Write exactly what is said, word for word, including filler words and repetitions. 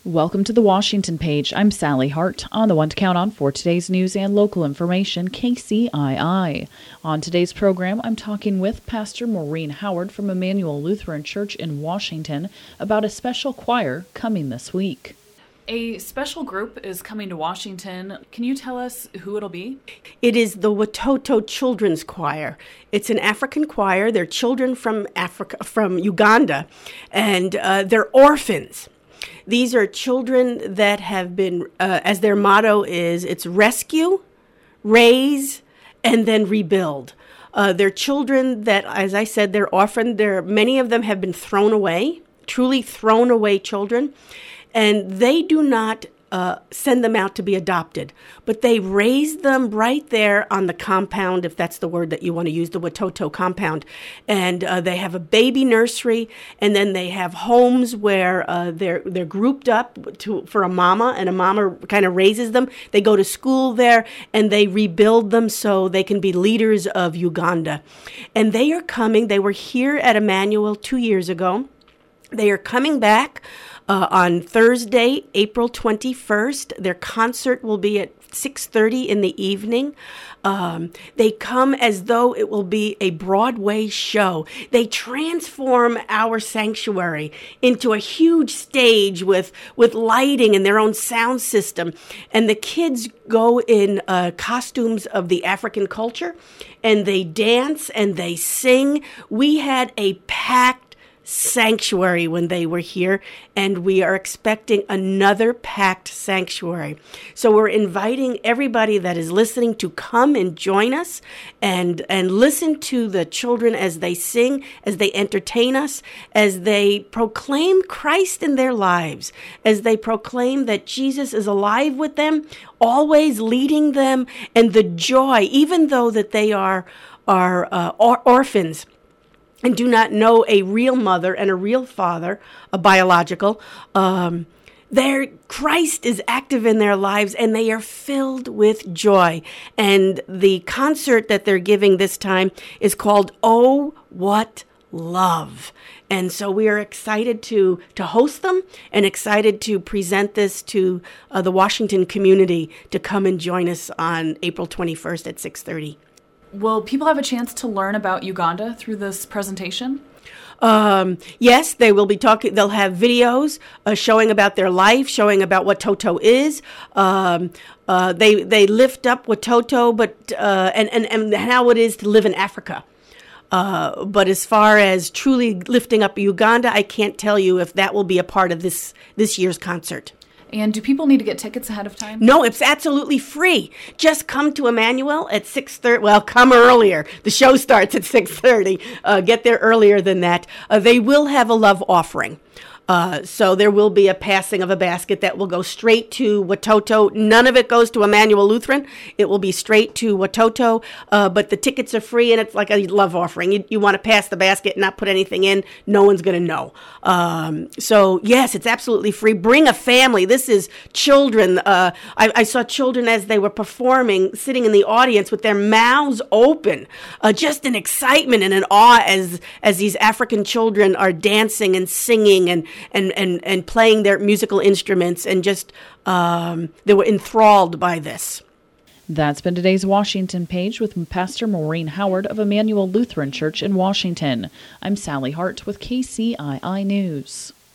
Welcome to the Washington Page. I'm Sally Hart, on the one to count on for today's news and local information, K C I I. On today's program, I'm talking with Pastor Maureen Howard from Emmanuel Lutheran Church in Washington about a special choir coming this week. A special group is coming to Washington. Can you tell us who it'll be? It is the Watoto Children's Choir. It's an African choir. They're children from Africa, from Uganda, and uh, they're orphans. These are children that have been, uh, as their motto is, it's rescue, raise, and then rebuild. Uh, they're children that, as I said, they're orphaned. They're, many of them have been thrown away, truly thrown away children, and they do not uh, send them out to be adopted, but they raise them right there on the compound, if that's the word that you want to use, the Watoto compound. And uh, they have a baby nursery, and then they have homes where uh, they're they're grouped up to for a mama, and a mama kind of raises them. They go to school there, and they rebuild them so they can be leaders of Uganda. And they are coming. They were here at Emmanuel two years ago. They are coming back uh, on Thursday, April twenty-first. Their concert will be at six thirty in the evening. Um, they come as though it will be a Broadway show. They transform our sanctuary into a huge stage with, with lighting and their own sound system. And the kids go in uh, costumes of the African culture, and they dance and they sing. We had a packed sanctuary when they were here, and we are expecting another packed sanctuary. So we're inviting everybody that is listening to come and join us and and listen to the children as they sing, as they entertain us, as they proclaim Christ in their lives, as they proclaim that Jesus is alive with them, always leading them, and the joy, even though that they are are uh, or- orphans and do not know a real mother and a real father, a biological, um, their Christ is active in their lives, and they are filled with joy. And the concert that they're giving this time is called Oh, What Love. And so we are excited to, to host them and excited to present this to uh, the Washington community to come and join us on April twenty-first at six thirty. Will people have a chance to learn about Uganda through this presentation? Um, yes, they will be talking. They'll have videos uh, showing about their life, showing about what Watoto is. Um, uh, they they lift up Watoto, but uh, and, and and how it is to live in Africa. Uh, but as far as truly lifting up Uganda, I can't tell you if that will be a part of this this year's concert. And do people need to get tickets ahead of time? No, it's absolutely free. Just come to Emmanuel at six thirty. Well, come earlier. The show starts at six thirty. Uh, get there earlier than that. Uh, they will have a love offering. Uh, so there will be a passing of a basket that will go straight to Watoto. None of it goes to Emmanuel Lutheran. It will be straight to Watoto, uh, but the tickets are free, and it's like a love offering. You, you want to pass the basket and not put anything in, no one's going to know. Um, so, yes, it's absolutely free. Bring a family. This is children. Uh, I, I saw children as they were performing, sitting in the audience with their mouths open, uh, just in excitement and in awe as, as these African children are dancing and singing and And, and, and playing their musical instruments, and just um, they were enthralled by this. That's been today's Washington Page with Pastor Maureen Howard of Emmanuel Lutheran Church in Washington. I'm Sally Hart with K C I I News.